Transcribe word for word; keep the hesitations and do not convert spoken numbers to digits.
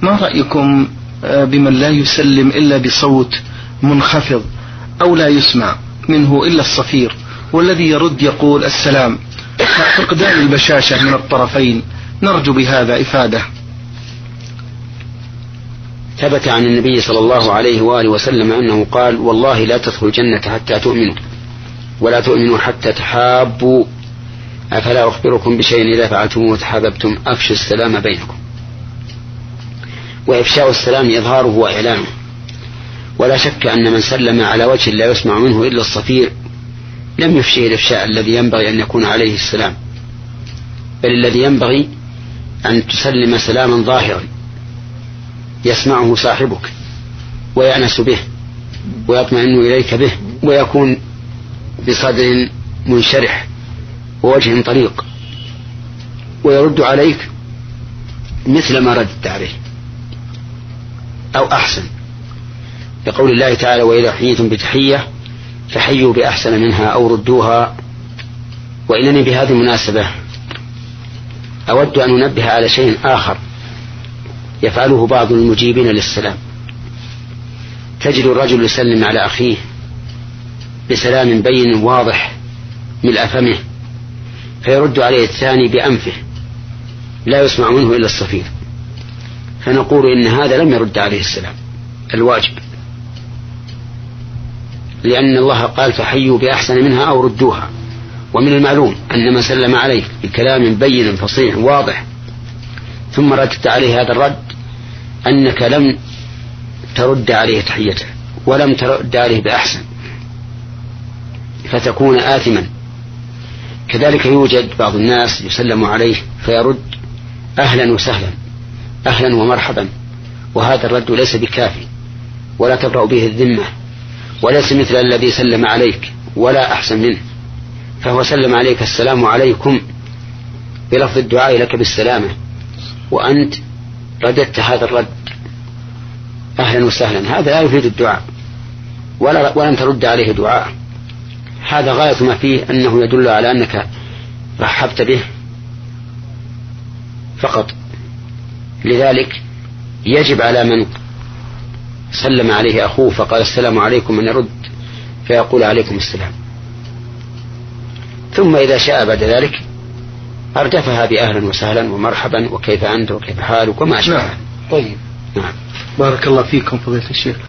ما رأيكم بمن لا يسلم إلا بصوت منخفض أو لا يسمع منه إلا الصفير، والذي يرد يقول السلام، فقدان البشاشة من الطرفين؟ نرجو بهذا إفادة. ثبت عن النبي صلى الله عليه وآله وسلم أنه قال: والله لا تدخلوا الجنة حتى تؤمنوا، ولا تؤمنوا حتى تحابوا، أفلا أخبركم بشيء إذا فعلتم وتحاببتم أفشوا السلام بينكم. وإفشاء السلام إظهاره وإعلانه، ولا شك أن من سلم على وجه لا يسمع منه إلا الصفير لم يفشه الإفشاء الذي ينبغي أن يكون عليه السلام، بل الذي ينبغي أن تسلم سلاما ظاهرا يسمعه صاحبك ويأنس به ويطمئن إليك به، ويكون بصدر منشرح ووجه طليق، ويرد عليك مثل ما ردت عليه أو أحسن، لقول الله تعالى: وإذا حييتم بتحية فحيوا بأحسن منها أو ردوها. وإنني بهذه المناسبة أود أن أنبه على شيء آخر يفعله بعض المجيبين للسلام. تجد الرجل يسلم على أخيه بسلام بين واضح ملء فمه، فيرد عليه الثاني بأنفه لا يسمع منه إلا الصفير، فنقول إن هذا لم يرد عليه السلام الواجب، لأن الله قال: فحيوا بأحسن منها أو ردوها. ومن المعلوم أن من سلم عليك بكلام بين فصيح واضح ثم ردت عليه هذا الرد أنك لم ترد عليه تحيته ولم ترد عليه بأحسن، فتكون آثما. كذلك يوجد بعض الناس يسلم عليه فيرد: أهلا وسهلا، أهلا ومرحبا، وهذا الرد ليس بكافي ولا تبرأ به الذمة، وليس مثل الذي سلم عليك ولا أحسن منه، فهو سلم عليك: السلام عليكم، بلفظ الدعاء لك بالسلامة، وأنت رددت هذا الرد أهلا وسهلا، هذا لا يفيد الدعاء ولا ولم ترد عليه دعاء. هذا غاية ما فيه أنه يدل على أنك رحبت به فقط. لذلك يجب على من سلم عليه أخوه فقال السلام عليكم أن يرد فيقول: عليكم السلام، ثم إذا شاء بعد ذلك أردفها بأهلا وسهلا ومرحبا وكيف أنت وكيف حالك وما أشبه. نعم. طيب. نعم. بارك الله فيكم فضيلة الشيخ.